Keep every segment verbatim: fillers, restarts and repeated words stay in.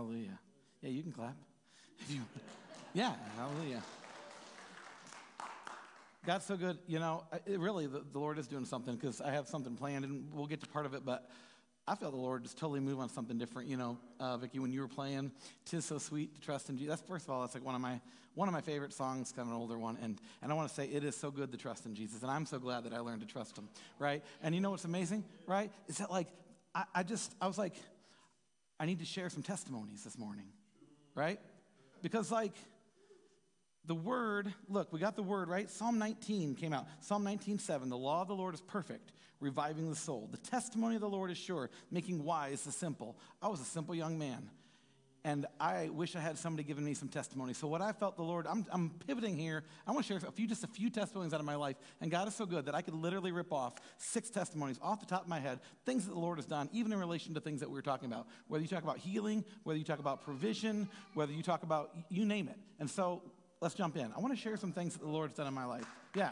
Hallelujah. Yeah, you can clap. If you, yeah, hallelujah. God's so good. You know, it really, the, the Lord is doing something because I have something planned, and we'll get to part of it, but I feel the Lord just totally move on something different. You know, uh, Vicki, when you were playing "'Tis So Sweet to Trust in Jesus," that's, first of all, that's like one of my one of my favorite songs, kind of an older one, and and I want to say it is so good to trust in Jesus, and I'm so glad that I learned to trust Him, right? And you know what's amazing, right? Is that like I, I just I was like, I need to share some testimonies this morning, right? Because like the word, look, we got the word, right? Psalm nineteen came out. Psalm nineteen seven, the law of the Lord is perfect, reviving the soul. The testimony of the Lord is sure, making wise the simple. I was a simple young man, and I wish I had somebody giving me some testimony. So what I felt the Lord, I'm, I'm pivoting here. I want to share a few, just a few testimonies out of my life, and God is so good that I could literally rip off six testimonies off the top of my head, things that the Lord has done, even in relation to things that we were talking about. Whether you talk about healing, whether you talk about provision, whether you talk about, you name it. And so let's jump in. I want to share some things that the Lord's done in my life. Yeah.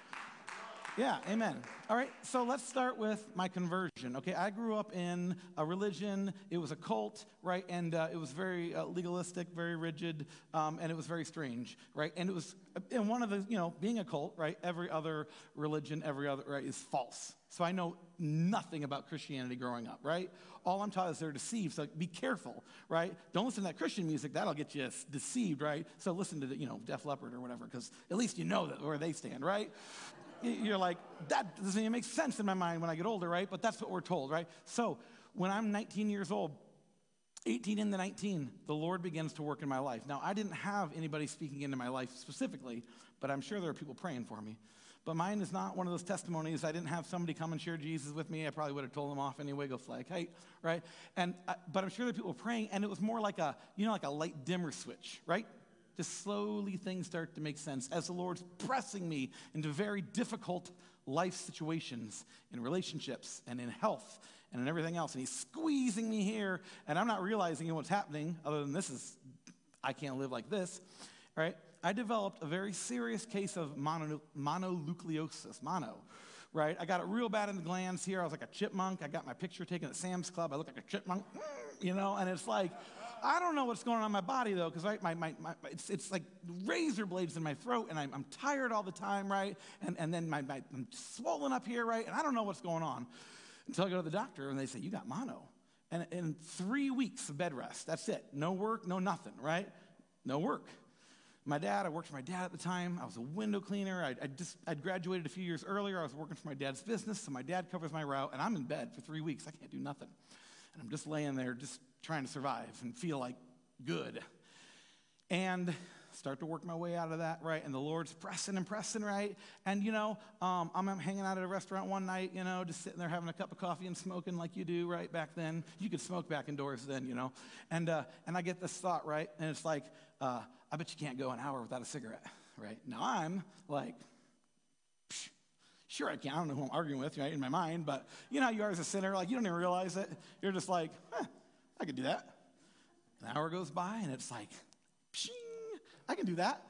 Yeah, amen. All right, so let's start with my conversion. Okay, I grew up in a religion. It was a cult, right? And uh, it was very uh, legalistic, very rigid, um, and it was very strange, right? And it was, and one of the, you know, being a cult, right? Every other religion, every other, right, is false. So I know nothing about Christianity growing up, right? All I'm taught is they're deceived, so be careful, right? Don't listen to that Christian music. That'll get you deceived, right? So listen to the, you know, Def Leppard or whatever, because at least you know that where they stand, right? You're like, that doesn't even make sense in my mind when I get older, right? But that's what we're told, right? So when I'm nineteen years old, eighteen into nineteen, the Lord begins to work in my life. Now, I didn't have anybody speaking into my life specifically, but I'm sure there are people praying for me. But mine is not one of those testimonies. I didn't have somebody come and share Jesus with me. I probably would have told them off anyway, go flag height, right? And uh, but I'm sure there are people praying, and it was more like a, you know, like a light dimmer switch, right? Just slowly things start to make sense as the Lord's pressing me into very difficult life situations, in relationships and in health and in everything else. And He's squeezing me here, and I'm not realizing what's happening other than this is, I can't live like this, right? I developed a very serious case of mono, mononucleosis, mono, right? I got it real bad in the glands here. I was like a chipmunk. I got my picture taken at Sam's Club. I look like a chipmunk, you know, and it's like, I don't know what's going on in my body, though, because right, my, my, my, it's, it's like razor blades in my throat, and I'm, I'm tired all the time, right? And, and then my, my, I'm swollen up here, right? And I don't know what's going on until I go to the doctor, and they say, you got mono. And in three weeks of bed rest, that's it. No work, no nothing, right? No work. My dad, I worked for my dad at the time. I was a window cleaner. I, I just, I'd graduated a few years earlier. I was working for my dad's business, so my dad covers my route, and I'm in bed for three weeks. I can't do nothing. And I'm just laying there, just trying to survive and feel like good. And start to work my way out of that, right? And the Lord's pressing and pressing, right? And, you know, um, I'm hanging out at a restaurant one night, you know, just sitting there having a cup of coffee and smoking like you do, right, back then. You could smoke back indoors then, you know. And uh, and I get this thought, right? And it's like, uh, I bet you can't go an hour without a cigarette, right? Now I'm like, psh, sure I can. I don't know who I'm arguing with, right, in my mind. But you know how you are as a sinner, like you don't even realize it. You're just like, huh, I could do that. An hour goes by, and it's like, pshing, I can do that.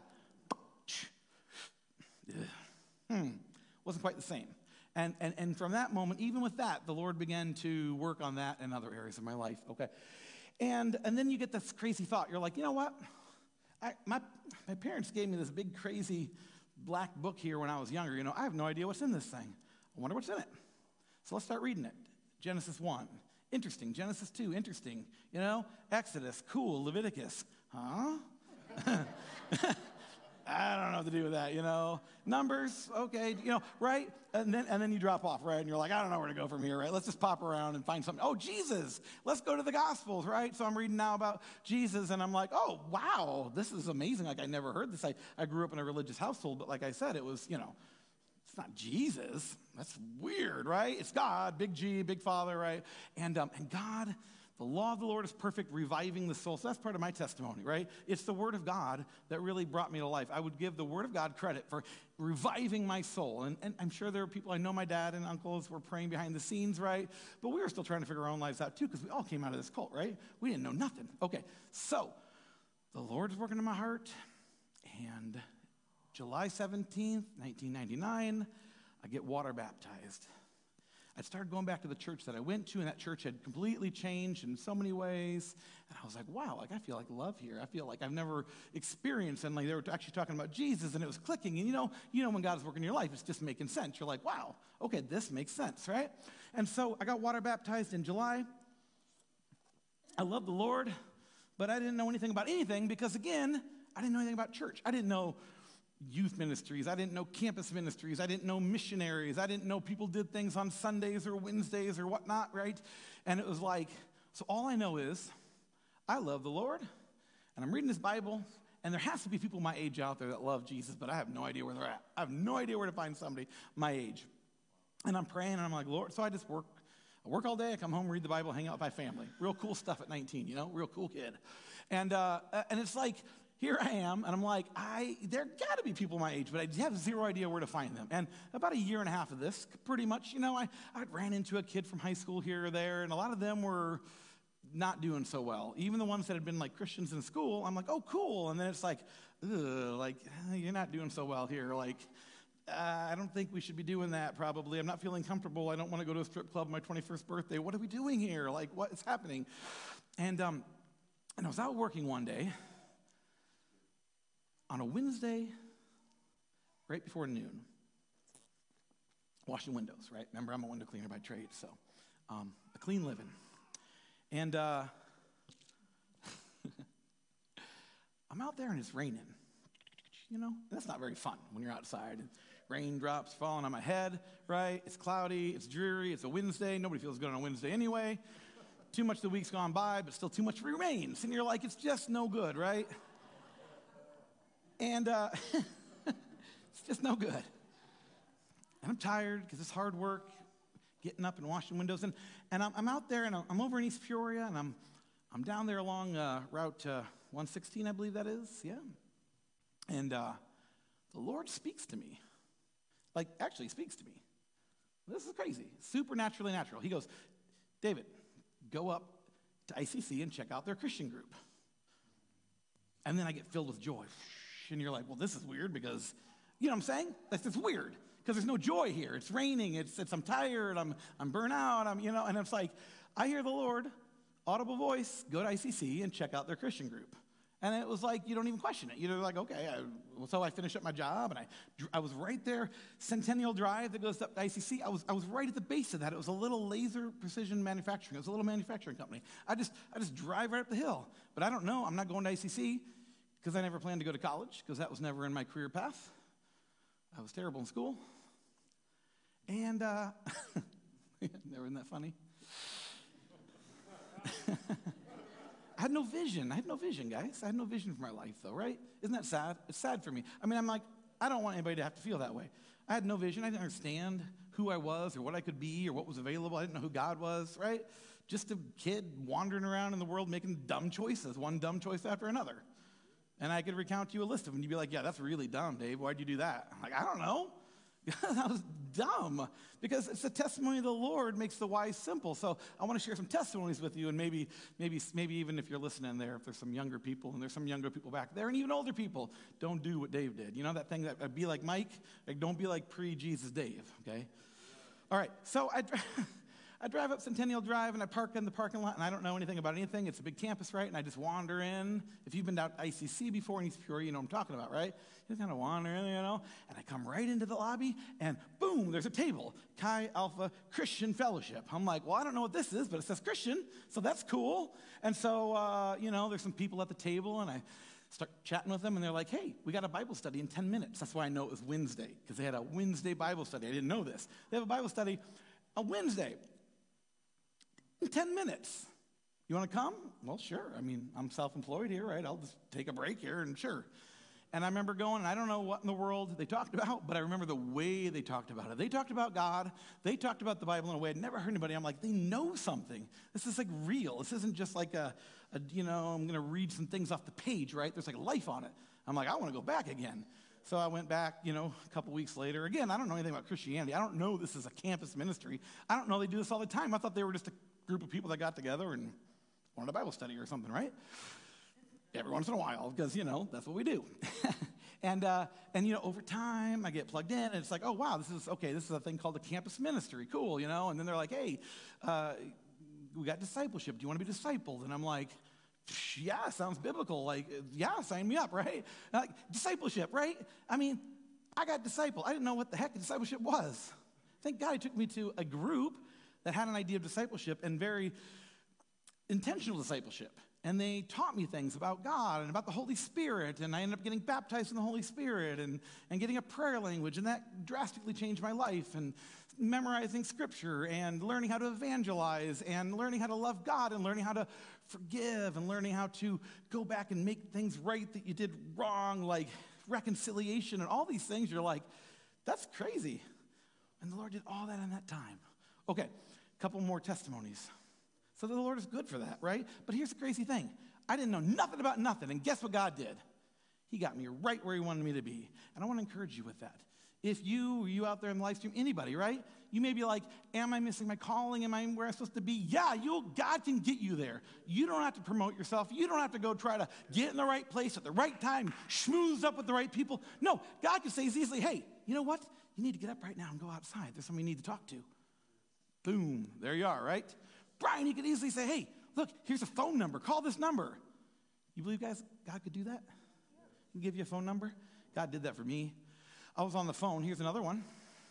Hmm, wasn't quite the same. And, and and from that moment, even with that, the Lord began to work on that and other areas of my life, okay? And and then you get this crazy thought. You're like, you know what? I, my, my parents gave me this big, crazy black book here when I was younger. You know, I have no idea what's in this thing. I wonder what's in it. So let's start reading it. Genesis one. Interesting. Genesis two, interesting. You know, Exodus, cool. Leviticus, huh? I don't know what to do with that, you know. Numbers, okay, you know, right? And then and then you drop off, right? And you're like, I don't know where to go from here, right? Let's just pop around and find something. Oh, Jesus, let's go to the Gospels, right? So I'm reading now about Jesus, and I'm like, oh, wow, this is amazing. Like, I never heard this. I, I grew up in a religious household, but like I said, it was, you know, it's not Jesus. That's weird, right? It's God, big G, big Father, right? And um, and God, the law of the Lord is perfect, reviving the soul. So that's part of my testimony, right? It's the Word of God that really brought me to life. I would give the Word of God credit for reviving my soul. And, and I'm sure there are people, I know my dad and uncles were praying behind the scenes, right? But we were still trying to figure our own lives out too, because we all came out of this cult, right? We didn't know nothing. Okay, so the Lord's working in my heart, and July seventeenth, nineteen ninety-nine, I get water baptized. I started going back to the church that I went to, and that church had completely changed in so many ways. And I was like, wow, like I feel like love here. I feel like I've never experienced, and like they were actually talking about Jesus, and it was clicking. And you know, you know when God's working in your life, it's just making sense. You're like, wow, okay, this makes sense, right? And so I got water baptized in July. I love the Lord, but I didn't know anything about anything because, again, I didn't know anything about church. I didn't know youth ministries. I didn't know campus ministries. I didn't know missionaries. I didn't know people did things on Sundays or Wednesdays or whatnot, right? And it was like, so all I know is I love the Lord, and I'm reading this Bible, and there has to be people my age out there that love Jesus, but I have no idea where they're at. I have no idea where to find somebody my age. And I'm praying, and I'm like, Lord, so I just work. I work all day, I come home, read the Bible, hang out with my family. Real cool stuff at nineteen, you know, real cool kid. And uh, and it's like, here I am, and I'm like, I there got to be people my age, but I have zero idea where to find them. And about a year and a half of this, pretty much, you know, I, I ran into a kid from high school here or there, and a lot of them were not doing so well. Even the ones that had been like Christians in school, I'm like, oh, cool. And then it's like, ugh, like, you're not doing so well here. Like, uh, I don't think we should be doing that probably. I'm not feeling comfortable. I don't want to go to a strip club on my twenty-first birthday. What are we doing here? Like, what is happening? And, um, and I was out working one day, on a Wednesday, right before noon, washing windows, right? Remember, I'm a window cleaner by trade, so um, a clean living. And uh, I'm out there and it's raining, you know? That's not very fun when you're outside. Raindrops falling on my head, right? It's cloudy, it's dreary, it's a Wednesday. Nobody feels good on a Wednesday anyway. Too much of the week's gone by, but still too much remains. And you're like, it's just no good, right? And uh, it's just no good. And I'm tired because it's hard work, getting up and washing windows. And, and I'm, I'm out there, and I'm, I'm over in East Peoria, and I'm I'm down there along uh, Route uh, one sixteen, I believe that is, yeah. And uh, the Lord speaks to me. Like, actually speaks to me. This is crazy. Supernaturally natural. He goes, David, go up to I C C and check out their Christian group. And then I get filled with joy. And you're like, well, this is weird because, you know what I'm saying? That's just weird because there's no joy here. It's raining. It's, it's I'm tired. I'm I'm burnt out. I'm you know. And it's like, I hear the Lord, audible voice, go to I C C and check out their Christian group. And it was like you don't even question it. You're like, okay. I, so I finished up my job, and I I was right there, Centennial Drive that goes up to I C C. I was I was right at the base of that. It was a little laser precision manufacturing. It was a little manufacturing company. I just I just drive right up the hill. But I don't know. I'm not going to I C C. Because I never planned to go to college, because that was never in my career path. I was terrible in school. And, uh, never isn't that funny? I had no vision. I had no vision, guys. I had no vision for my life, though, right? Isn't that sad? It's sad for me. I mean, I'm like, I don't want anybody to have to feel that way. I had no vision. I didn't understand who I was or what I could be or what was available. I didn't know who God was, right? Just a kid wandering around in the world making dumb choices, one dumb choice after another. And I could recount to you a list of them, and you'd be like, yeah, that's really dumb, Dave. Why'd you do that? I'm like, I don't know. That was dumb. Because it's the testimony of the Lord makes the wise simple. So I want to share some testimonies with you, and maybe maybe, maybe even if you're listening there, if there's some younger people, and there's some younger people back there, and even older people, don't do what Dave did. You know that thing that uh, be like Mike? Like, don't be like pre-Jesus Dave, okay? All right, so I... I drive up Centennial Drive, and I park in the parking lot, and I don't know anything about anything. It's a big campus, right? And I just wander in. If you've been down to I C C before in East Peoria, you know what I'm talking about, right? You just kind of wander in, you know, and I come right into the lobby, and boom, there's a table, Chi Alpha Christian Fellowship. I'm like, well, I don't know what this is, but it says Christian, so that's cool. And so, uh, you know, there's some people at the table, and I start chatting with them, and they're like, hey, we got a Bible study in ten minutes. That's why I know it was Wednesday, because they had a Wednesday Bible study. I didn't know this. They have a Bible study on Wednesday. In ten minutes. You want to come? Well, sure. I mean, I'm self-employed here, right? I'll just take a break here and sure. And I remember going, and I don't know what in the world they talked about, but I remember the way they talked about it. They talked about God. They talked about the Bible in a way I'd never heard anybody. I'm like, they know something. This is like real. This isn't just like a, a you know, I'm going to read some things off the page, right? There's like life on it. I'm like, I want to go back again. So I went back, you know, a couple weeks later. Again, I don't know anything about Christianity. I don't know this is a campus ministry. I don't know they do this all the time. I thought they were just a group of people that got together and wanted a Bible study or something, right? Every once in a while, because, you know, that's what we do. And, uh, and you know, over time, I get plugged in, and it's like, oh, wow, this is, okay, this is a thing called the campus ministry. Cool, you know? And then they're like, hey, uh, we got discipleship. Do you want to be discipled? And I'm like, yeah, sounds biblical. Like, yeah, sign me up, right? Like, discipleship, right? I mean, I got discipled. I didn't know what the heck discipleship was. Thank God he took me to a group that had an idea of discipleship and very intentional discipleship. And they taught me things about God and about the Holy Spirit, and I ended up getting baptized in the Holy Spirit and, and getting a prayer language, and that drastically changed my life, and memorizing Scripture and learning how to evangelize and learning how to love God and learning how to forgive and learning how to go back and make things right that you did wrong, like reconciliation and all these things. You're like, that's crazy. And the Lord did all that in that time. Okay, a couple more testimonies. So the Lord is good for that, right? But here's the crazy thing. I didn't know nothing about nothing, and guess what God did? He got me right where he wanted me to be. And I want to encourage you with that. If you, you out there in the live stream, anybody, right? You may be like, am I missing my calling? Am I where I'm supposed to be? Yeah, you God can get you there. You don't have to promote yourself. You don't have to go try to get in the right place at the right time, schmooze up with the right people. No, God can say easily, hey, you know what? You need to get up right now and go outside. There's someone you need to talk to. Boom, there you are, right? Brian, he could easily say, hey, look, here's a phone number. Call this number. You believe, guys, God could do that? He can give you a phone number? God did that for me. I was on the phone. Here's another one.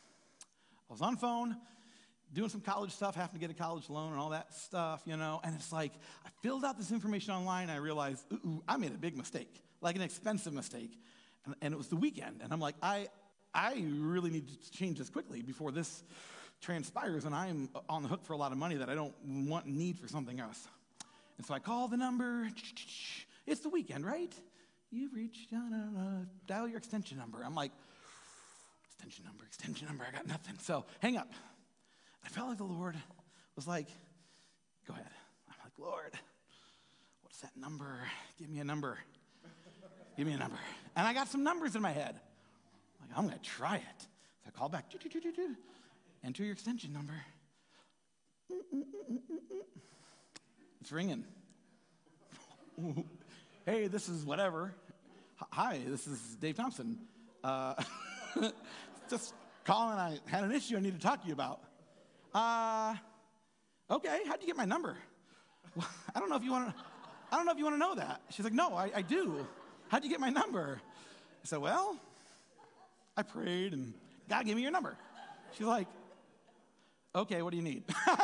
I was on the phone, doing some college stuff, having to get a college loan and all that stuff, you know, and it's like I filled out this information online, and I realized, ooh, ooh, I made a big mistake, like an expensive mistake, and, and it was the weekend, and I'm like, I, I really need to change this quickly before this transpires, and I'm on the hook for a lot of money that I don't want and need for something else. And so I call the number. It's the weekend, right? You've reached, uh, uh, dial your extension number. I'm like, extension number, extension number, I got nothing. So hang up. I felt like the Lord was like, go ahead. I'm like, Lord, what's that number? Give me a number. Give me a number. And I got some numbers in my head. I'm like, I'm going to try it. So I call back. Enter your extension number. It's ringing. Hey, this is whatever. Hi, this is Dave Thompson. Uh, just calling. I had an issue I need to talk to you about. Uh, okay, how'd you get my number? Well, I don't know if you want to. I don't know if you want to know that. She's like, no, I, I do. How'd you get my number? I said, well, I prayed and God gave me your number. She's like, okay, what do you need?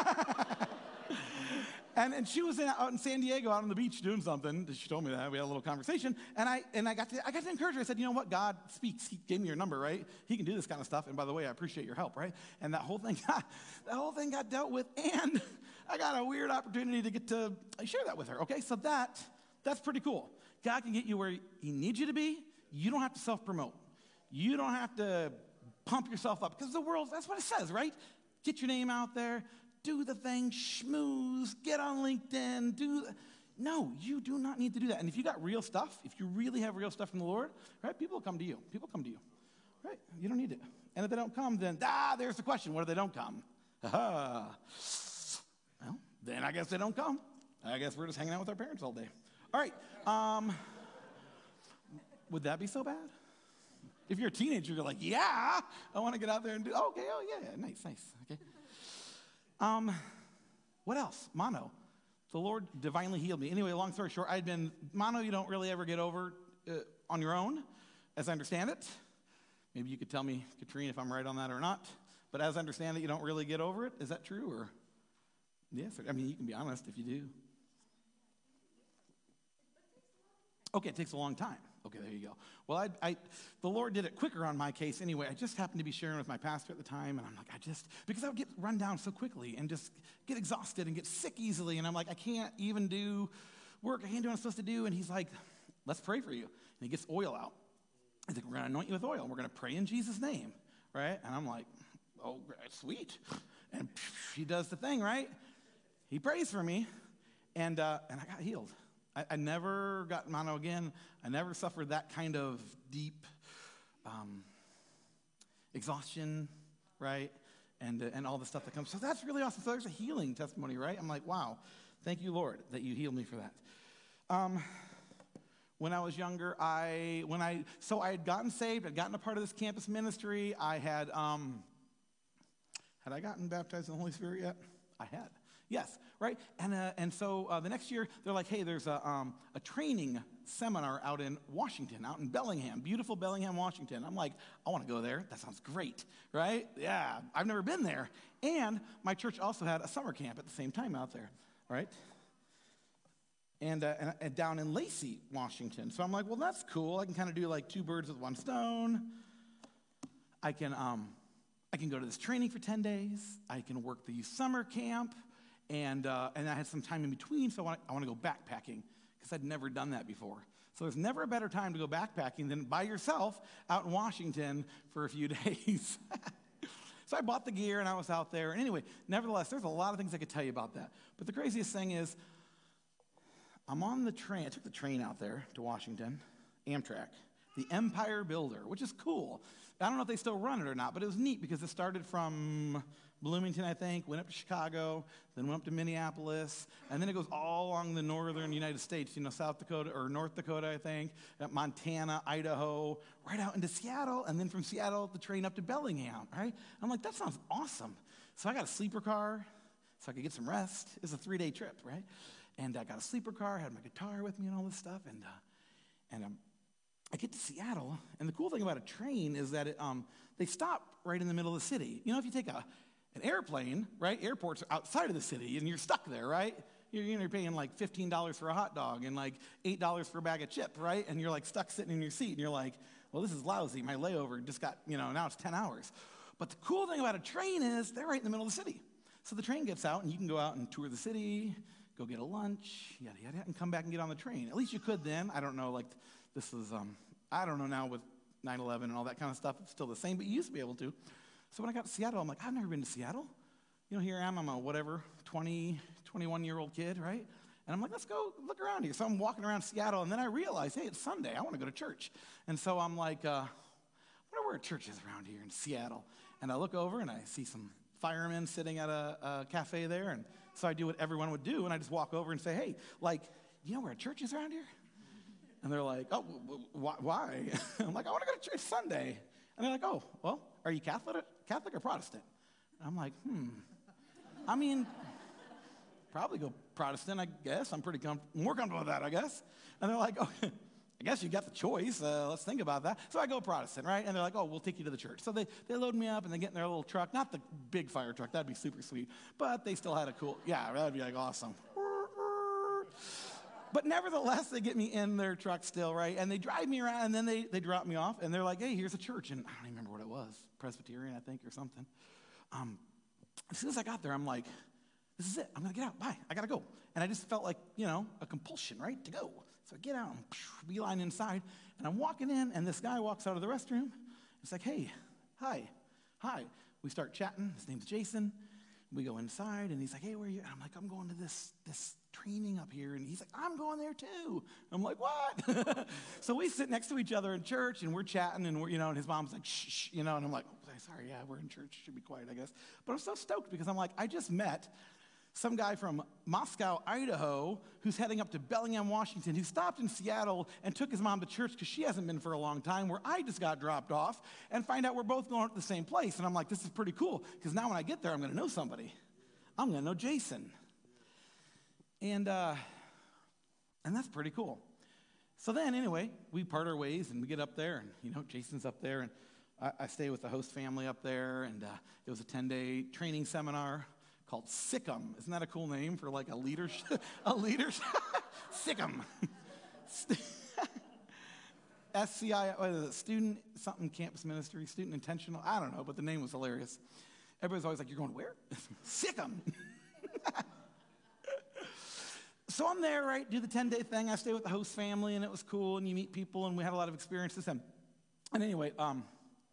and and she was in, out in San Diego, out on the beach doing something. She told me that. We had a little conversation. And I and I got to I got to encourage her. I said, you know what? God speaks. He gave me your number, right? He can do this kind of stuff. And by the way, I appreciate your help, right? And that whole thing got, that whole thing got dealt with. And I got a weird opportunity to get to share that with her. Okay, so that that's pretty cool. God can get you where he needs you to be. You don't have to self-promote. You don't have to pump yourself up, because the world, that's what it says, right? Get your name out there, do the thing, schmooze, get on LinkedIn, do the, no, you do not need to do that. And if you got real stuff, if you really have real stuff from the Lord, right, people will come to you. People come to you, right? You don't need it. And if they don't come, then, ah, there's the question. What if they don't come? Aha. Well, then I guess they don't come. I guess we're just hanging out with our parents all day. All right. Um, would that be so bad? If you're a teenager, you're like, yeah, I want to get out there and do, okay, oh, yeah, yeah, nice, nice, okay. Um, what else? Mono. The Lord divinely healed me. Anyway, long story short, I'd been, mono you don't really ever get over uh, on your own, as I understand it. Maybe you could tell me, Katrine, if I'm right on that or not. But as I understand it, you don't really get over it. Is that true? Or yes, I mean, you can be honest if you do. Okay, it takes a long time. Okay, there you go. Well, I, I, the Lord did it quicker on my case anyway. I just happened to be sharing with my pastor at the time, and I'm like, I just, because I would get run down so quickly and just get exhausted and get sick easily, and I'm like, I can't even do work. I can't do what I'm supposed to do. And he's like, let's pray for you. And he gets oil out. He's like, we're going to anoint you with oil, and we're going to pray in Jesus' name, right? And I'm like, oh, sweet. And he does the thing, right? He prays for me, and uh, and I got healed. I, I never got mono again. I never suffered that kind of deep um, exhaustion, right? And uh, and all the stuff that comes. So that's really awesome. So there's a healing testimony, right? I'm like, wow, thank you, Lord, that you healed me for that. Um, when I was younger, I, when I, so I had gotten saved, I'd gotten a part of this campus ministry. I had, um, had I gotten baptized in the Holy Spirit yet? I had. Yes, right? And uh, and so uh, the next year, they're like, hey, there's a, um, a training seminar out in Washington, out in Bellingham, beautiful Bellingham, Washington. I'm like, I want to go there. That sounds great, right? Yeah, I've never been there. And my church also had a summer camp at the same time out there, right? And, uh, and, and down in Lacey, Washington. So I'm like, well, that's cool. I can kind of do like two birds with one stone. I can, um, I can go to this training for ten days. I can work the youth summer camp. And uh, and I had some time in between, so I want, I want to go backpacking because I'd never done that before. So there's never a better time to go backpacking than by yourself out in Washington for a few days. So I bought the gear, and I was out there. And anyway, nevertheless, there's a lot of things I could tell you about that. But the craziest thing is, I'm on the train. I took the train out there to Washington, Amtrak, the Empire Builder, which is cool. I don't know if they still run it or not, but it was neat because it started from Bloomington, I think, went up to Chicago, then went up to Minneapolis, and then it goes all along the northern United States, you know, South Dakota or North Dakota, I think, Montana, Idaho, right out into Seattle, and then from Seattle, the train up to Bellingham, right? I'm like, that sounds awesome. So I got a sleeper car so I could get some rest. It was a three-day trip, right? And I got a sleeper car, had my guitar with me and all this stuff, and uh, and um, I get to Seattle, and the cool thing about a train is that it, um, they stop right in the middle of the city. You know, if you take a an airplane, right, airports are outside of the city, and you're stuck there, right? You're, you're paying like fifteen dollars for a hot dog and like eight dollars for a bag of chip, right? And you're like stuck sitting in your seat, and you're like, well, this is lousy. My layover just got, you know, now it's ten hours. But the cool thing about a train is they're right in the middle of the city. So the train gets out, and you can go out and tour the city, go get a lunch, yada, yada, yada, and come back and get on the train. At least you could then. I don't know, like, this is, um, I don't know now with nine eleven and all that kind of stuff. It's still the same, but you used to be able to. So when I got to Seattle, I'm like, I've never been to Seattle. You know, here I am, I'm a whatever, twenty, twenty-one-year-old kid, right? And I'm like, let's go look around here. So I'm walking around Seattle, and then I realize, hey, it's Sunday. I want to go to church. And so I'm like, uh, I wonder where a church is around here in Seattle. And I look over, and I see some firemen sitting at a, a cafe there. And so I do what everyone would do, and I just walk over and say, hey, like, you know where a church is around here? And they're like, oh, wh- why? I'm like, I want to go to church Sunday. And they're like, oh, well, are you Catholic, Catholic or Protestant? And I'm like, hmm. I mean, probably go Protestant, I guess. I'm pretty com- more comfortable with that, I guess. And they're like, oh, I guess you got the choice. Uh, let's think about that. So I go Protestant, right? And they're like, oh, we'll take you to the church. So they, they load me up, and they get in their little truck. Not the big fire truck. That'd be super sweet. But they still had a cool, yeah, that'd be like awesome. But nevertheless, they get me in their truck still, right? And they drive me around, and then they, they drop me off, and they're like, hey, here's a church. And I don't even remember what it was. Presbyterian, I think, or something. Um, as soon as I got there, I'm like, this is it. I'm going to get out. Bye. I got to go. And I just felt like, you know, a compulsion, right, to go. So I get out and beeline inside, and I'm walking in, and this guy walks out of the restroom. It's like, hey, hi, hi. We start chatting. His name's Jason. We go inside, and he's like, hey, where are you? And I'm like, I'm going to this this training up here. And he's like, I'm going there too. I'm like, what? So we sit next to each other in church, and we're chatting, and we're, you know, and his mom's like, shh, shh, you know, and I'm like, oh, sorry, yeah, we're in church. Should be quiet, I guess. But I'm so stoked because I'm like, I just met some guy from Moscow, Idaho, who's heading up to Bellingham, Washington, who stopped in Seattle and took his mom to church because she hasn't been for a long time, where I just got dropped off, and find out we're both going to the same place. And I'm like, this is pretty cool, because now when I get there, I'm going to know somebody. I'm going to know Jason. And, uh, and that's pretty cool. So then, anyway, we part our ways, and we get up there, and, you know, Jason's up there, and I, I stay with the host family up there, and uh, it was a ten-day training seminar called SICM. Isn't that a cool name for like a leadership? a leadership? SICM. S C I, what is it? Student something campus ministry, student intentional. I don't know, but the name was hilarious. Everybody's always like, you're going where? SICM. So I'm there, right? Do the ten-day thing. I stay with the host family, and it was cool, and you meet people, and we had a lot of experiences. And, and anyway, um,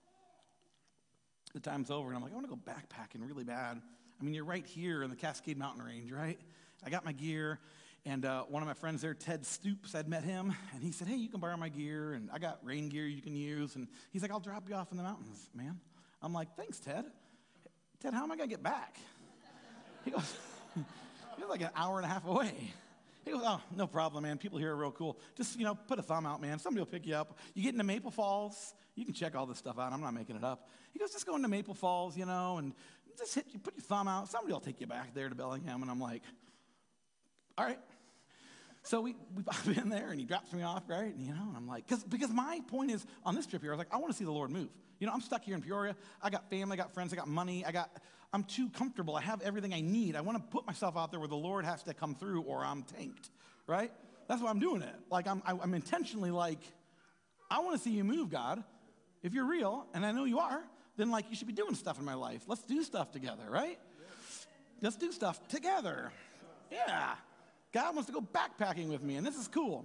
the time's over, and I'm like, I want to go backpacking really bad. I mean, you're right here in the Cascade Mountain Range, right? I got my gear, and uh, one of my friends there, Ted Stoops, I'd met him, and he said, hey, you can borrow my gear, and I got rain gear you can use. And he's like, I'll drop you off in the mountains, man. I'm like, thanks, Ted. Ted, how am I going to get back? He goes, he was like an hour and a half away. He goes, oh, no problem, man. People here are real cool. Just, you know, put a thumb out, man. Somebody will pick you up. You get into Maple Falls. You can check all this stuff out. I'm not making it up. He goes, just go into Maple Falls, you know, and just hit you, put your thumb out. Somebody will take you back there to Bellingham. And I'm like, all right. So we, we pop in there, and he drops me off, right? And, you know, and I'm like, cause, because my point is, on this trip here, I was like, I want to see the Lord move. You know, I'm stuck here in Peoria. I got family, I got friends, I got money. I got, I'm too comfortable. I have everything I need. I want to put myself out there where the Lord has to come through or I'm tanked, right? That's why I'm doing it. Like, I'm, I, I'm intentionally like, I want to see you move, God. If you're real, and I know you are, then, like, you should be doing stuff in my life. Let's do stuff together, right? Let's do stuff together. Yeah. God wants to go backpacking with me, and this is cool.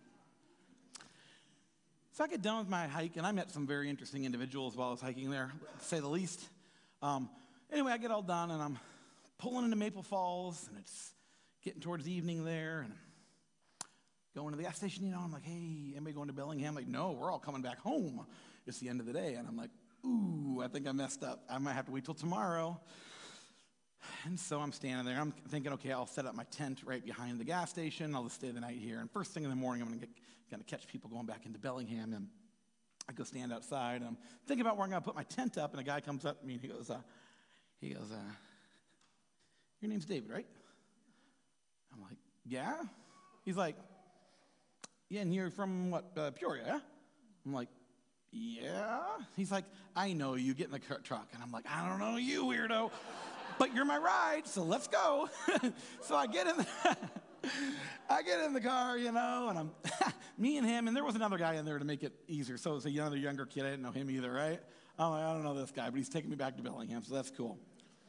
So I get done with my hike, and I met some very interesting individuals while I was hiking there, to say the least. Um, anyway, I get all done, and I'm pulling into Maple Falls, and it's getting towards evening there, and going to the gas station, you know, I'm like, hey, anybody going to Bellingham? Like, no, we're all coming back home. It's the end of the day, and I'm like, ooh, I think I messed up. I might have to wait till tomorrow. And so I'm standing there. I'm thinking, okay, I'll set up my tent right behind the gas station. I'll just stay the night here. And first thing in the morning, I'm going to going to catch people going back into Bellingham. And I go stand outside. And I'm thinking about where I'm going to put my tent up. And a guy comes up to me and he goes, uh, he goes, uh, your name's David, right? I'm like, yeah. He's like, yeah, and you're from what, uh, Peoria, yeah? I'm like, yeah. He's like, I know you. Get in the truck. And I'm like, I don't know you, weirdo. But you're my ride, so let's go. So I get in the, I get in the car, you know, and I'm me and him, and there was another guy in there to make it easier. So it was another younger kid. I didn't know him either, right? I'm like, I don't know this guy, but he's taking me back to Bellingham, so that's cool.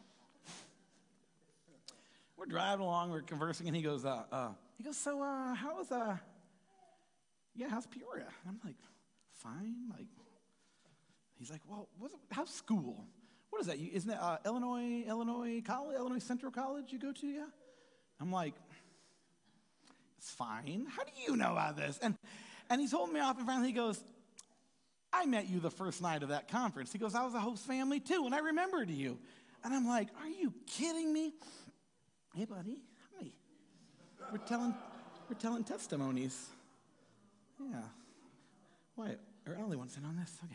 We're driving along, we're conversing, and he goes, uh, uh, he goes, so uh, how's uh, yeah, how's Peoria? And I'm like, fine. Like, he's like, well, what's it, how's school? What is that? You, isn't it uh, Illinois, Illinois College, Illinois Central College you go to, yeah? I'm like, it's fine. How do you know about this? And and he's holding me off, and finally he goes, I met you the first night of that conference. He goes, I was a host family too, and I remembered you. And I'm like, are you kidding me? Hey, buddy, hi. We're telling, we're telling testimonies. Yeah. Why? Are Ellie wants in on this? Okay.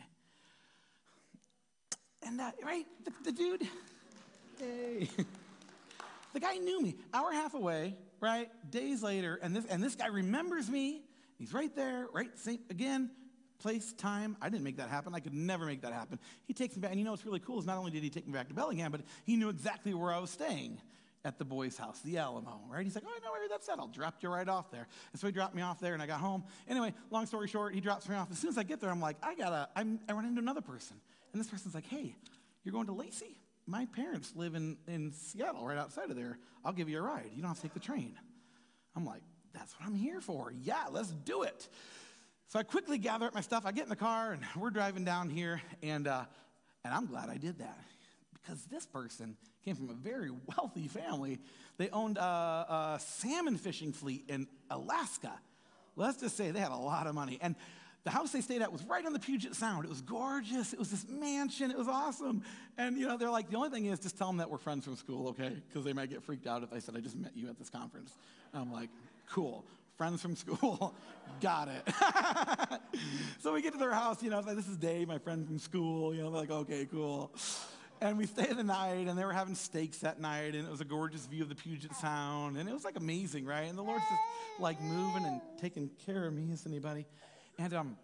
And, uh, right, the, the dude, hey, the guy knew me. Hour and a half away, right, days later, and this and this guy remembers me. He's right there, right, same, again, place, time. I didn't make that happen. I could never make that happen. He takes me back, and you know what's really cool is not only did he take me back to Bellingham, but he knew exactly where I was staying at the boys' house, the Alamo, right? He's like, oh, I know where that's at. I'll drop you right off there. And so he dropped me off there, and I got home. Anyway, long story short, he drops me off. As soon as I get there, I'm like, I gotta, I'm, I run into another person. And this person's like, hey, you're going to Lacey? My parents live in, in Seattle, right outside of there. I'll give you a ride. You don't have to take the train. I'm like, that's what I'm here for. Yeah, let's do it. So I quickly gather up my stuff. I get in the car, and we're driving down here, and uh, and I'm glad I did that because this person came from a very wealthy family. They owned a, a salmon fishing fleet in Alaska. Let's just say they had a lot of money. And the house they stayed at was right on the Puget Sound. It was gorgeous. It was this mansion. It was awesome. And, you know, they're like, the only thing is just tell them that we're friends from school, okay? Because they might get freaked out if I said, I just met you at this conference. And I'm like, cool. Friends from school. Got it. So we get to their house, you know, it's like, this is Dave, my friend from school. You know, they're like, okay, cool. And we stayed the night, and they were having steaks that night, and it was a gorgeous view of the Puget Sound. And it was, like, amazing, right? And the Lord's just, like, moving and taking care of me, is anybody? And um,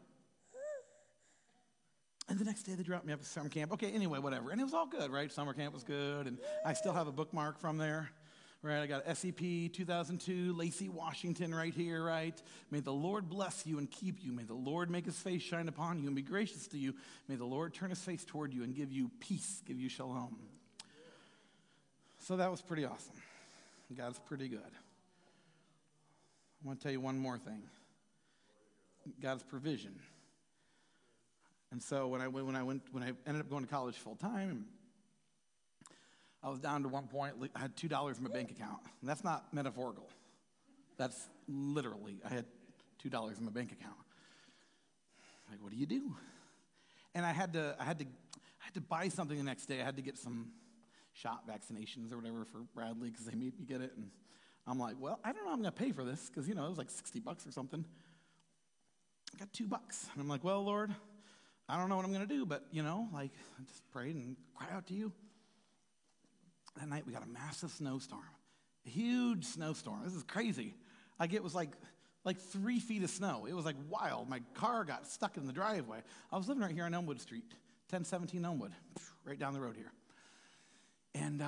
and the next day they dropped me up at summer camp. Okay, anyway, whatever. And it was all good, right? Summer camp was good, and I still have a bookmark from there, right? I got S E P two thousand two, Lacey, Washington, right here, right? May the Lord bless you and keep you. May the Lord make his face shine upon you and be gracious to you. May the Lord turn his face toward you and give you peace, give you shalom. So that was pretty awesome. God's pretty good. I want to tell you one more thing. God's provision. And so when I went, when I went, when I ended up going to college full time, I was down to one point. I had two dollars in my bank account, and that's not metaphorical. That's literally, I had two dollars in my bank account. Like, what do you do? And I had to, I had to, I had to buy something the next day. I had to get some shot vaccinations or whatever for Bradley because they made me get it, and I'm like, well, I don't know how I'm going to pay for this because, you know, it was like sixty bucks or something. I got two bucks. And I'm like, well, Lord, I don't know what I'm going to do, but, you know, like, I just prayed and cried out to you. That night we got a massive snowstorm, a huge snowstorm. This is crazy. Like, it was like like three feet of snow. It was like wild. My car got stuck in the driveway. I was living right here on Elmwood Street, ten seventeen Elmwood, right down the road here. And uh,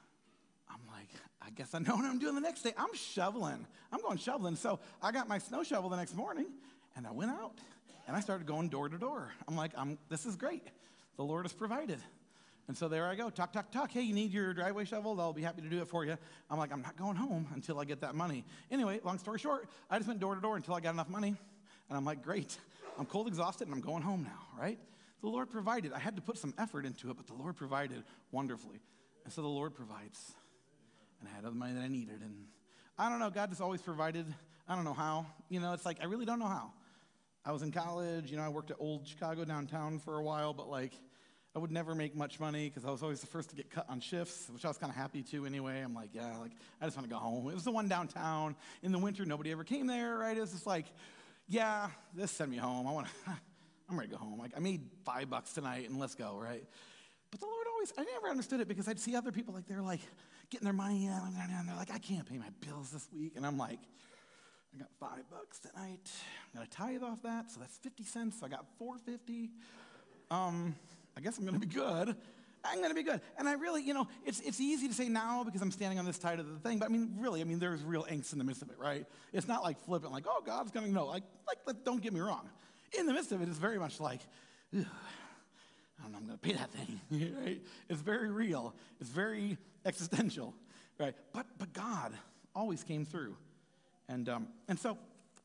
I'm like, I guess I know what I'm doing the next day. I'm shoveling. I'm going shoveling. So I got my snow shovel the next morning, and I went out, and I started going door to door. I'm like, I'm, this is great. The Lord has provided. And so there I go, talk, talk, talk. Hey, you need your driveway shovel? They'll be happy to do it for you. I'm like, I'm not going home until I get that money. Anyway, long story short, I just went door to door until I got enough money. And I'm like, great. I'm cold exhausted, and I'm going home now, right? The Lord provided. I had to put some effort into it, but the Lord provided wonderfully. And so the Lord provides. And I had all the money that I needed. And I don't know, God just always provided. I don't know how. You know, it's like, I really don't know how. I was in college. You know, I worked at Old Chicago downtown for a while, but like, I would never make much money because I was always the first to get cut on shifts, which I was kind of happy to anyway. I'm like, yeah, like I just want to go home. It was the one downtown. In the winter, nobody ever came there, right? It was just like, yeah, this send me home. I want to, I'm ready to go home. Like I made five bucks tonight and let's go, right? But the Lord always, I never understood it because I'd see other people like they're like getting their money in and they're like, I can't pay my bills this week. And I'm like, I got five bucks tonight. I'm going to tithe off that. So that's fifty cents. So I got four fifty. Um... I guess I'm going to be good. I'm going to be good. And I really, you know, it's it's easy to say now because I'm standing on this side of the thing, but I mean, really, I mean, there's real angst in the midst of it, right? It's not like flippant, like, oh, God's going to know. Like, like, like, don't get me wrong. In the midst of it, it's very much like, I don't know, I'm going to pay that thing, right? It's very real. It's very existential, right? But but God always came through. And, um, and so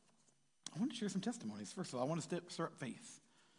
I want to share some testimonies. First of all, I want to stir up faith.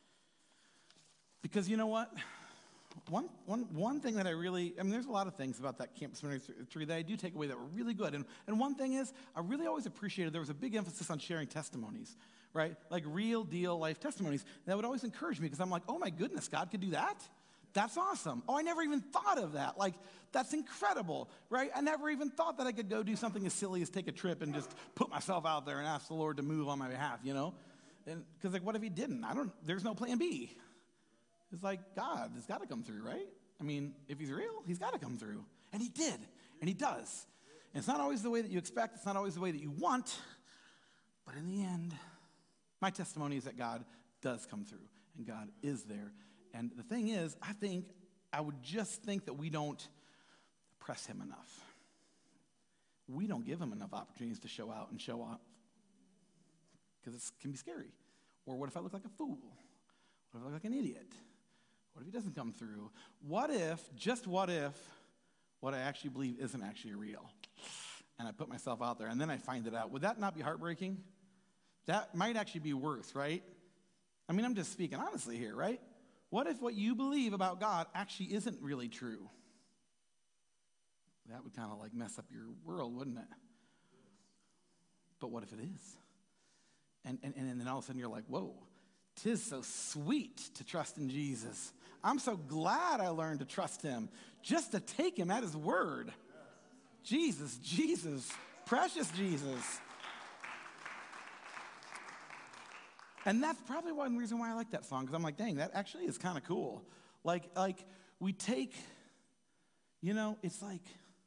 Because you know what? One, one, one thing that I really, I mean, there's a lot of things about that campus ministry that I do take away that were really good. And, and one thing is, I really always appreciated there was a big emphasis on sharing testimonies, right? Like real deal life testimonies. And that would always encourage me because I'm like, oh my goodness, God could do that? That's awesome. Oh, I never even thought of that. Like, that's incredible, right? I never even thought that I could go do something as silly as take a trip and just put myself out there and ask the Lord to move on my behalf, you know? And because like, what if he didn't? I don't, there's no plan B. It's like, God has got to come through, right? I mean, if he's real, he's got to come through. And he did, and he does. And it's not always the way that you expect. It's not always the way that you want. But in the end, my testimony is that God does come through, and God is there. And the thing is, I think, I would just think that we don't press him enough. We don't give him enough opportunities to show out and show up. Because it can be scary. Or what if I look like a fool? What if I look like an idiot? What if he doesn't come through? What if, just what if, what I actually believe isn't actually real? And I put myself out there, and then I find it out. Would that not be heartbreaking? That might actually be worse, right? I mean, I'm just speaking honestly here, right? What if what you believe about God actually isn't really true? That would kind of like mess up your world, wouldn't it? But what if it is? And, and, and then all of a sudden you're like, whoa, 'tis so sweet to trust in Jesus. I'm so glad I learned to trust him, just to take him at his word. Jesus, Jesus, precious Jesus. And that's probably one reason why I like that song, because I'm like, dang, that actually is kind of cool. Like, like we take, you know, it's like,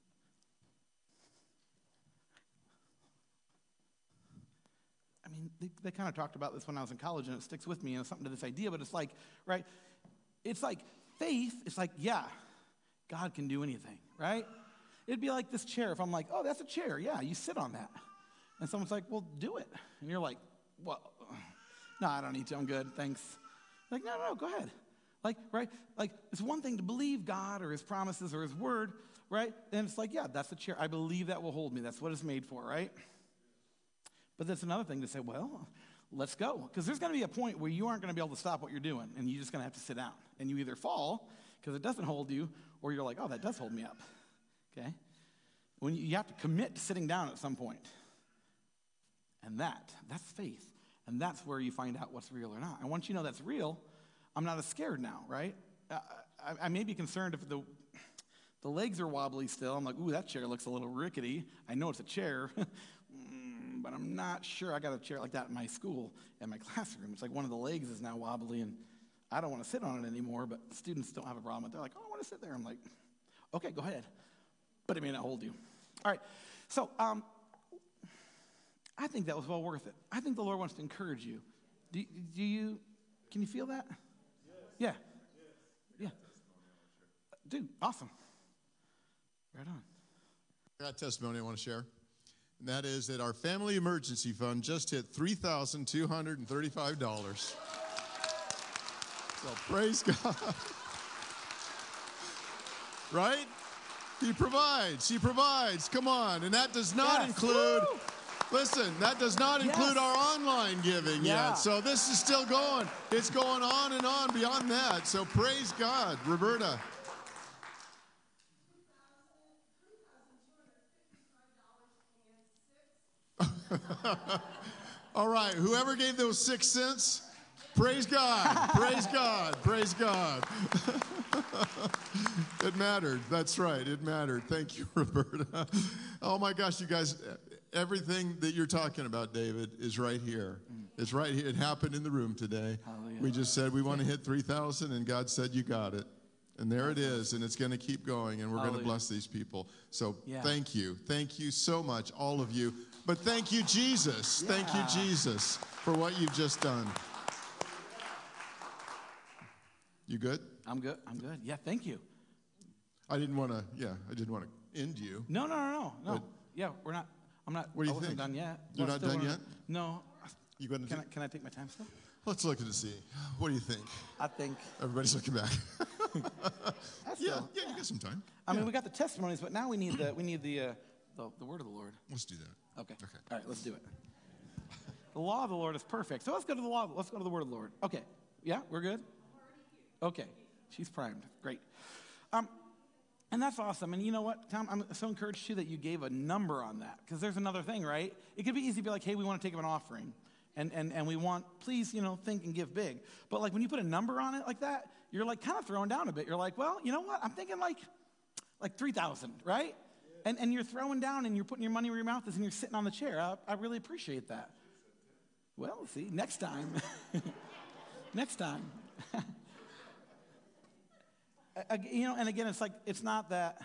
I mean, they, they kind of talked about this when I was in college, and it sticks with me, and it's something to this idea, but it's like, right, it's like faith, it's like, yeah, God can do anything, right? It'd be like this chair. If I'm like, oh, that's a chair, yeah, you sit on that. And someone's like, well, do it. And you're like, well, no, I don't need to, I'm good, thanks. Like, no, no, no, go ahead. Like, right, like, it's one thing to believe God or his promises or his word, right? And it's like, yeah, that's the chair. I believe that will hold me. That's what it's made for, right? But that's another thing to say, well, let's go. Because there's going to be a point where you aren't going to be able to stop what you're doing, and you're just going to have to sit down. And you either fall because it doesn't hold you, or you're like, oh, that does hold me up. Okay? When you, you have to commit to sitting down at some point. And that, that's faith. And that's where you find out what's real or not. And once you know that's real, I'm not as scared now, right? I, I, I may be concerned if the The legs are wobbly still. I'm like, ooh, that chair looks a little rickety. I know it's a chair, mm, but I'm not sure. I got a chair like that in my school, in my classroom. It's like one of the legs is now wobbly, and I don't want to sit on it anymore, but students don't have a problem with it. They're like, oh, I want to sit there. I'm like, okay, go ahead. But it may not hold you. All right, so um, I think that was well worth it. I think the Lord wants to encourage you. Do, do you, can you feel that? Yes. Yeah. Yeah. Dude, awesome. Right on. I got a testimony I want to share. And that is that our family emergency fund just hit three thousand two hundred thirty-five dollars. So praise God. Right? He provides. He provides. Come on. And that does not yes. include, Woo! listen, that does not yes. include our online giving yeah. yet. So this is still going. It's going on and on beyond that. So praise God. Roberta. All right. Whoever gave those six cents, praise God. Praise God. Praise God. It mattered. That's right. It mattered. Thank you, Roberta. Oh, my gosh, you guys, everything that you're talking about, David, is right here. It's right here. It happened in the room today. Hallelujah. We just said we want to hit three thousand, and God said you got it. And there it is, and it's going to keep going, and we're going to bless these people. So yeah. thank you. Thank you so much, all of you. But thank you, Jesus. Yeah. Thank you, Jesus, for what you've just done. You good? I'm good. I'm good. Yeah, thank you. I didn't want to, yeah, I didn't want to end you. No, no, no, no. no. But, yeah, we're not, I'm not, what do you I wasn't think? done yet. You're well, not done wanna, yet? No. You going to can, do? I, can I take my time still? Let's look and see. What do you think? I think. Everybody's looking back. That's yeah, still, yeah, you got some time. I yeah. mean, we got the testimonies, but now we need the we need the, uh, the the word of the Lord. Let's do that. Okay. Okay. All right, let's do it. The law of the Lord is perfect. So let's go to the law. Let's go to the word of the Lord. Okay. Yeah, we're good? Okay. She's primed. Great. Um, and that's awesome. And you know what, Tom? I'm so encouraged, too, that you gave a number on that. Because there's another thing, right? It could be easy to be like, hey, we want to take up an offering. And, and, and we want, please, you know, think and give big. But, like, when you put a number on it like that, you're, like, kind of throwing down a bit. You're like, well, you know what? I'm thinking, like, like three thousand, right? Yeah. And, and you're throwing down and you're putting your money where your mouth is and you're sitting on the chair. I, I really appreciate that. Well, see, next time. next time. You know, and again, it's like, it's not that,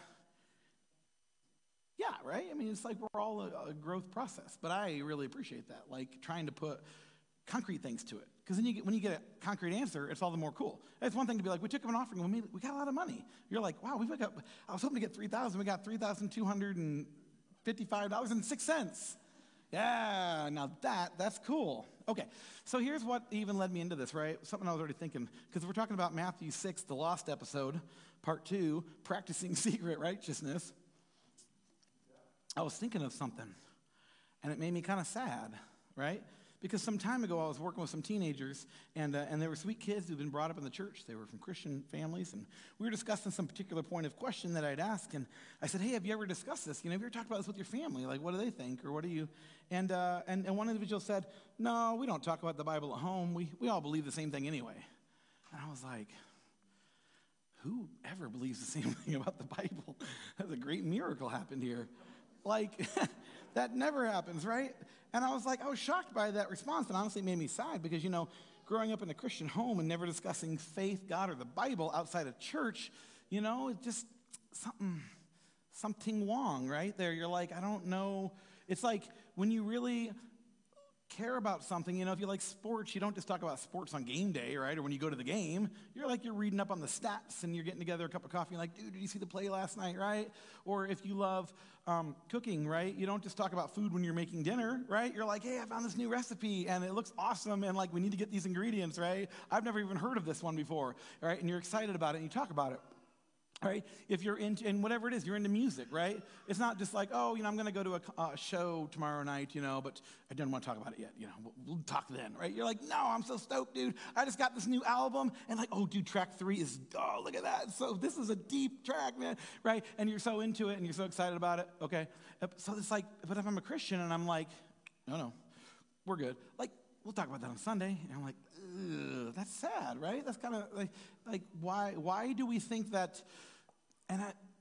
yeah, right? I mean, it's like we're all a, a growth process, but I really appreciate that, like trying to put concrete things to it. Because then you get, when you get a concrete answer, it's all the more cool. It's one thing to be like, we took up an offering and we, made, we got a lot of money. You're like, wow, we got, I was hoping to get three thousand dollars. We got three thousand two hundred fifty-five dollars and six cents. Yeah, now that, that's cool. Okay, so here's what even led me into this, right? Something I was already thinking, because we're talking about Matthew six, the lost episode, part two, practicing secret righteousness. I was thinking of something, and it made me kind of sad, right? Because some time ago, I was working with some teenagers, and uh, and they were sweet kids who'd been brought up in the church. They were from Christian families, and we were discussing some particular point of question that I'd ask, and I said, hey, have you ever discussed this? You know, have you ever talked about this with your family? Like, what do they think, or what do you? And uh, and, and one individual said, no, we don't talk about the Bible at home. We, we all believe the same thing anyway. And I was like, who ever believes the same thing about the Bible? That's a great miracle happened here. Like, that never happens, right? And I was like, I was shocked by that response, and honestly it made me sad because, you know, growing up in a Christian home and never discussing faith, God, or the Bible outside of church, you know, it's just something, something wrong right there. You're like, I don't know. It's like when you really care about something, you know, if you like sports, you don't just talk about sports on game day, right? Or when you go to the game, you're like, you're reading up on the stats and you're getting together a cup of coffee and like, dude, did you see the play last night, right? Or if you love um, cooking, right? You don't just talk about food when you're making dinner, right? You're like, hey, I found this new recipe and it looks awesome and like, we need to get these ingredients, right? I've never even heard of this one before, right? And you're excited about it and you talk about it. Right? If you're into, and whatever it is, you're into music, right? It's not just like, oh, you know, I'm going to go to a, a show tomorrow night, you know, but I don't want to talk about it yet, you know, we'll, we'll talk then, right? You're like, no, I'm so stoked, dude. I just got this new album, and like, oh, dude, track three is, oh, look at that. So this is a deep track, man, right? And you're so into it, and you're so excited about it, okay? So it's like, but if I'm a Christian, and I'm like, no, no, we're good. Like, we'll talk about that on Sunday, and I'm like, ugh, that's sad, right? That's kind of like, like, why, why do we think that? And I,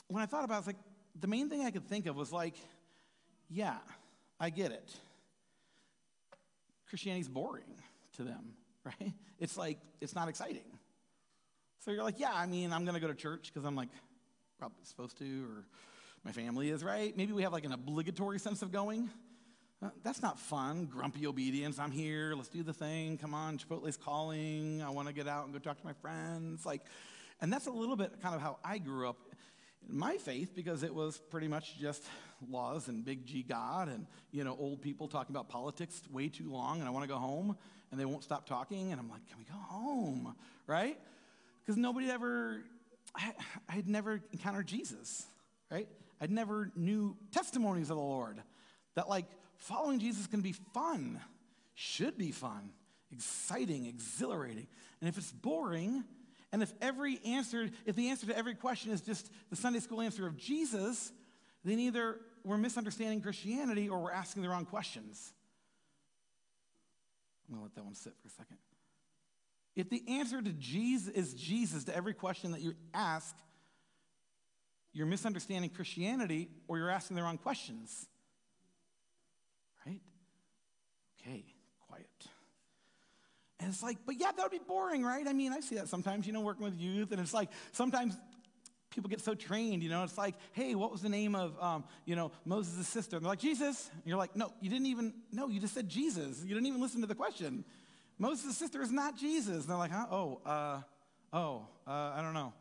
when I thought about it, I was like, the main thing I could think of was like, yeah, I get it. Christianity's boring to them, right? It's like, it's not exciting. So you're like, yeah, I mean, I'm going to go to church because I'm like probably supposed to, or my family is, right? Maybe we have like an obligatory sense of going. Uh, that's not fun. Grumpy obedience. I'm here. Let's do the thing. Come on, Chipotle's calling. I want to get out and go talk to my friends. Like, and that's a little bit kind of how I grew up in my faith, because it was pretty much just laws and big G God and, you know, old people talking about politics way too long, and I want to go home, and they won't stop talking, and I'm like, can we go home, right? Because nobody ever, I, I had never encountered Jesus, right? I'd never knew testimonies of the Lord that, like, following Jesus can be fun, should be fun, exciting, exhilarating. And if it's boring, and if every answer, if the answer to every question is just the Sunday school answer of Jesus, then either we're misunderstanding Christianity or we're asking the wrong questions. I'm going to let that one sit for a second. If the answer to Jesus is Jesus to every question that you ask, you're misunderstanding Christianity or you're asking the wrong questions. Right? Okay, quiet. And it's like, but yeah, that would be boring, right? I mean, I see that sometimes, you know, working with youth, and it's like, sometimes people get so trained, you know, it's like, hey, what was the name of, um, you know, Moses' sister? And they're like, Jesus. And you're like, no, you didn't even, no, you just said Jesus. You didn't even listen to the question. Moses' sister is not Jesus. And they're like, huh? Oh, uh, oh, uh, I don't know.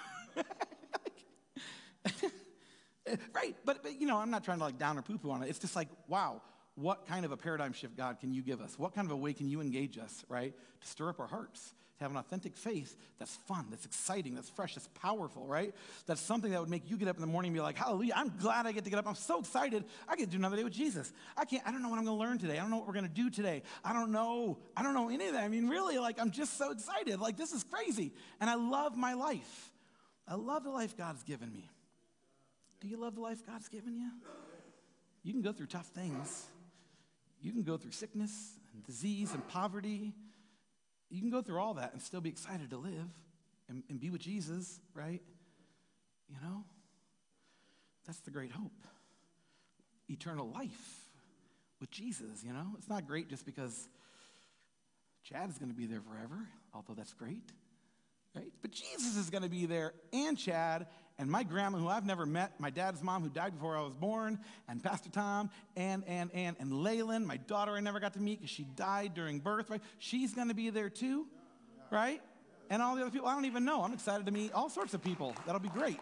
Right, but, but, you know, I'm not trying to like down or poo-poo on it. It's just like, wow. What kind of a paradigm shift, God, can you give us? What kind of a way can you engage us, right? To stir up our hearts, to have an authentic faith that's fun, that's exciting, that's fresh, that's powerful, right? That's something that would make you get up in the morning and be like, hallelujah, I'm glad I get to get up. I'm so excited. I get to do another day with Jesus. I can't, I don't know what I'm going to learn today. I don't know what we're going to do today. I don't know. I don't know any of that. I mean, really, like, I'm just so excited. Like, this is crazy. And I love my life. I love the life God's given me. Do you love the life God's given you? You can go through tough things. You can go through sickness and disease and poverty. You can go through all that and still be excited to live and, and be with Jesus, right? You know? That's the great hope. Eternal life with Jesus, you know? It's not great just because Chad is going to be there forever, although that's great, right? But Jesus is going to be there, and Chad, and my grandma, who I've never met, my dad's mom, who died before I was born, and Pastor Tom, and, and, and, and Laylan, my daughter I never got to meet because she died during birth, right? She's going to be there too, right? And all the other people I don't even know. I'm excited to meet all sorts of people. That'll be great.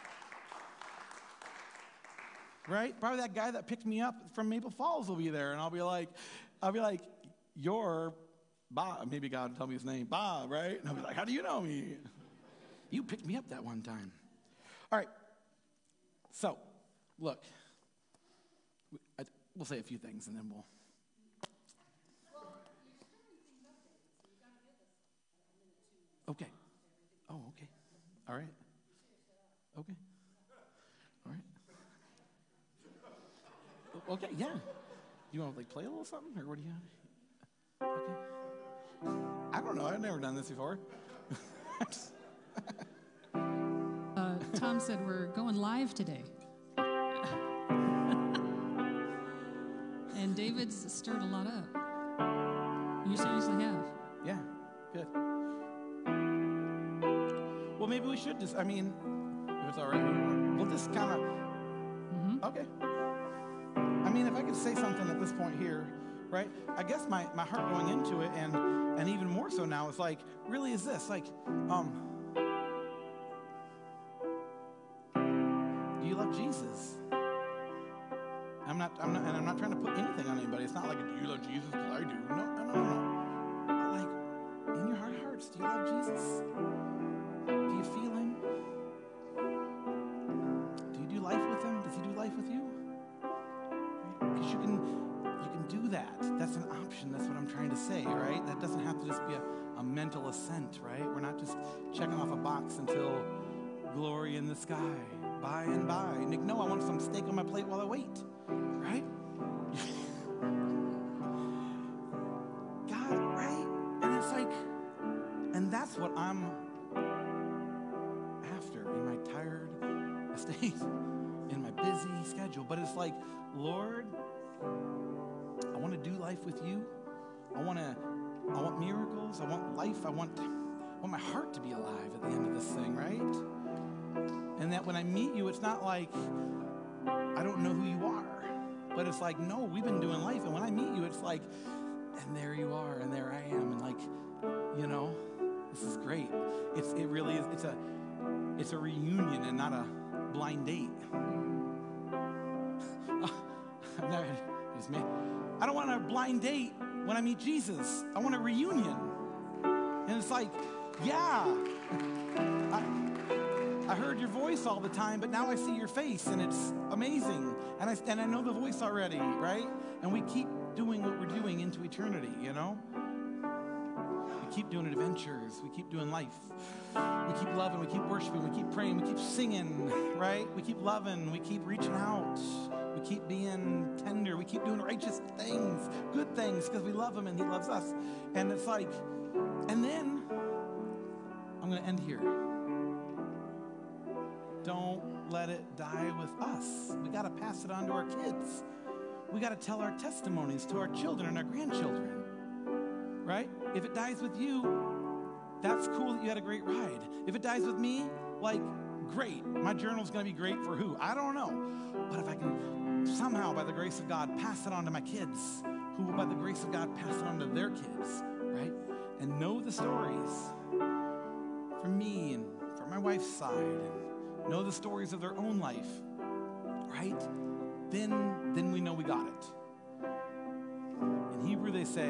Right? Probably that guy that picked me up from Maple Falls will be there, and I'll be like, I'll be like, you're Bob. Maybe God will tell me his name, Bob, right? And I'll be like, how do you know me? You picked me up that one time. All right, so, look, we'll say a few things and then we'll. Okay. Oh, okay. All right. Okay. All right. Okay, yeah. You want to like play a little something, or what do you? Okay. I don't know. I've never done this before. uh, Tom said we're going live today, and David's stirred a lot up. You seriously have. Yeah. Good. Well, maybe we should just. I mean, if it's all right, we'll just kind of. Mm-hmm. Okay. I mean, if I could say something at this point here, right? I guess my, my heart going into it, and and even more so now, is like, really is this, like, um, do you love Jesus? I'm not, I'm not, and I'm not trying to put anything on anybody. It's not like, do you love Jesus? Because I do. No, no, no, no. But like, in your heart of hearts, do you love Jesus? Do you feel him? Do you do life with him? Does he do life with you? Because you can, you can do that. That's an option. That's what I'm trying to say, right? That doesn't have to just be a, a mental assent, right? We're not just checking off a box until glory in the sky, by and by. Nick, no, I want some steak on my plate while I wait, right? God, right? And it's like, and that's what I'm after in my tired, estate in my busy schedule. But it's like, Lord, I want to do life with you. I want to, I want miracles. I want life. I want, I want my heart to be alive at the end of this thing, right? And that when I meet you, it's not like I don't know who you are, but it's like, no, we've been doing life. And when I meet you, it's like, and there you are, and there I am, and like, you know, this is great. It's it really is. It's a it's a reunion and not a blind date. I've never, it's me. I don't want a blind date when I meet Jesus. I want a reunion, and it's like, yeah, I, I heard your voice all the time, but now I see your face, and it's amazing. And I and I know the voice already, right? And we keep doing what we're doing into eternity, you know? We keep doing adventures. We keep doing life. We keep loving. We keep worshiping. We keep praying. We keep singing, right? We keep loving. We keep reaching out. We keep being tender. We keep doing righteous things, good things, because we love him and he loves us. And it's like, and then, I'm going to end here. Don't let it die with us. We got to pass it on to our kids. We got to tell our testimonies to our children and our grandchildren, right? If it dies with you, that's cool that you had a great ride. If it dies with me, like, great. My journal's going to be great for who? I don't know. But if I can somehow, by the grace of God, pass it on to my kids, who will, by the grace of God, pass it on to their kids, right? And know the stories from me and from my wife's side, and know the stories of their own life, right? Then, then we know we got it. In Hebrew, they say,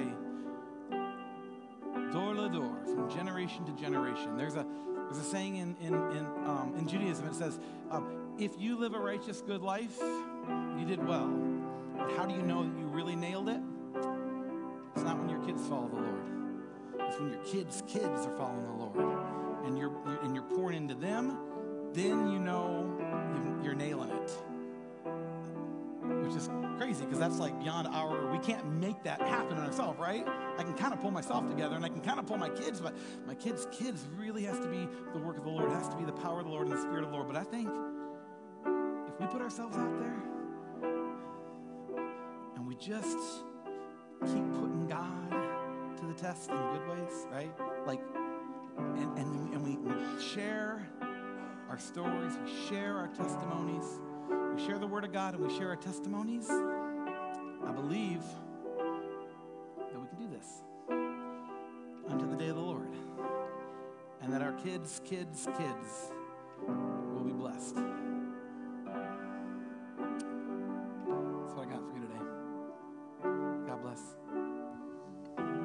dor la dor, from generation to generation. There's a there's a saying in in in, um, in Judaism. It says, um, if you live a righteous, good life, you did well. But how do you know that you really nailed it? It's not when your kids follow the Lord. It's when your kids' kids are following the Lord, and you're, you're and you're pouring into them. Then you know you're nailing it. Which is crazy, because that's like beyond our, we can't make that happen in ourselves, right? I can kind of pull myself together, and I can kind of pull my kids, but my kids' kids really has to be the work of the Lord. It has to be the power of the Lord and the Spirit of the Lord. But I think if we put ourselves out there and we just keep putting God to the test in good ways, right? Like, and, and, and we, we share our stories, we share our testimonies, we share the Word of God, and we share our testimonies, I believe that we can do this unto the day of the Lord, and that our kids, kids, kids will be blessed.